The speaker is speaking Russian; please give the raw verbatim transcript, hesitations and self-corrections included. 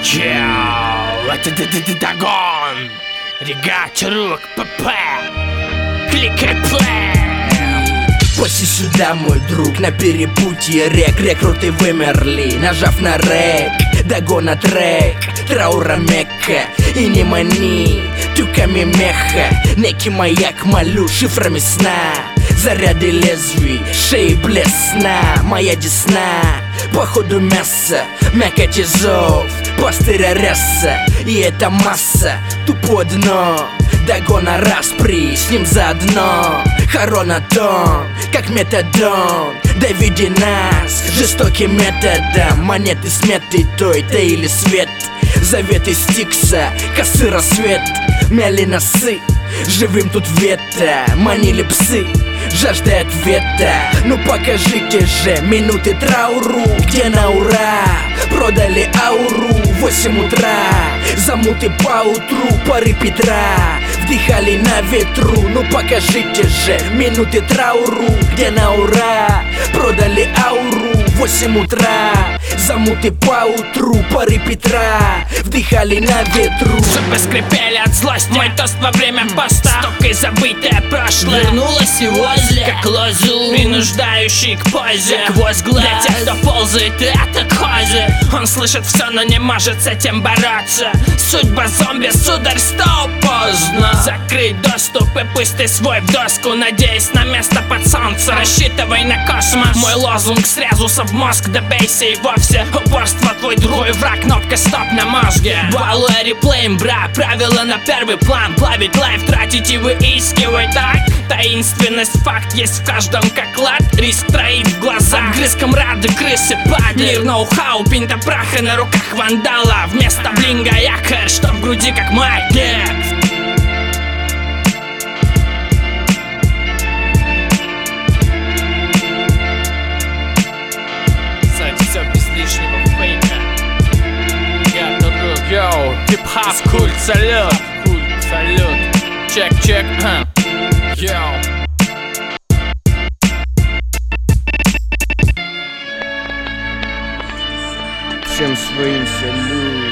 Чел, это Дагон, Регат рук, ПП, кликай плей. После сюда, мой друг, на перепутье рек. Рекруты вымерли, нажав на рек. Дагона трек, траура Мекка. И не мани, тюками меха. Некий маяк молю шифрами сна. Заряды лезвий, шеи блесна. Моя десна, походу мясо. Мякоть и зов, пастыря ряса. И эта масса, тупо дно. Дагона распри, с ним заодно. Хоронатон, как метадон. Доведи нас жестоким методом. Монеты сметы той-то или свет. Заветы Стикса, косы рассвет. Мяли носы, живым тут вето. Манили псы, жажда ответа. Ну покажите же минуты трауру. Где на ура? Продали ауру. Восемь утра, замуты поутру. Пары Петра вдыхали на ветру. Ну покажите же минуты трауру. Где на ура? Продали ауру. Восемь утра, замуты поутру. Пары Петра вдыхали на ветру. Зубы скрипели от злости. Мой тост во время поста. Столько и забытое прошлое вернулось и возле, как лозу, принуждающий к позе, к возглас. Для тех, кто ползает, это козы. Он слышит все, но не может с этим бороться. Судьба зомби, сударь, стоп, поздно. Закрыть доступ и пусть ты свой в доску. Надеясь на место под солнцем, рассчитывай на космос. Мой лозунг срезался в мозг, добейся и вовсе. Упорство твой другой враг, кнопка стоп на мозге. Балуя реплеем, бра, правила на первый план. Плавить лайф, тратить и выискивать так. Таинственность, факт есть в каждом как лад. Риск троит в глазах, грызком рады крысы падают. Мир ноу-хау, пинта праха на руках вандала. Вместо блинга якорь, что в груди как магнит. Все без лишнего фейка. Регат рук, йоу, хип-хап, культ, салют. Культ, салют. Чек, чек, ха. Йоу. Всем своим салют.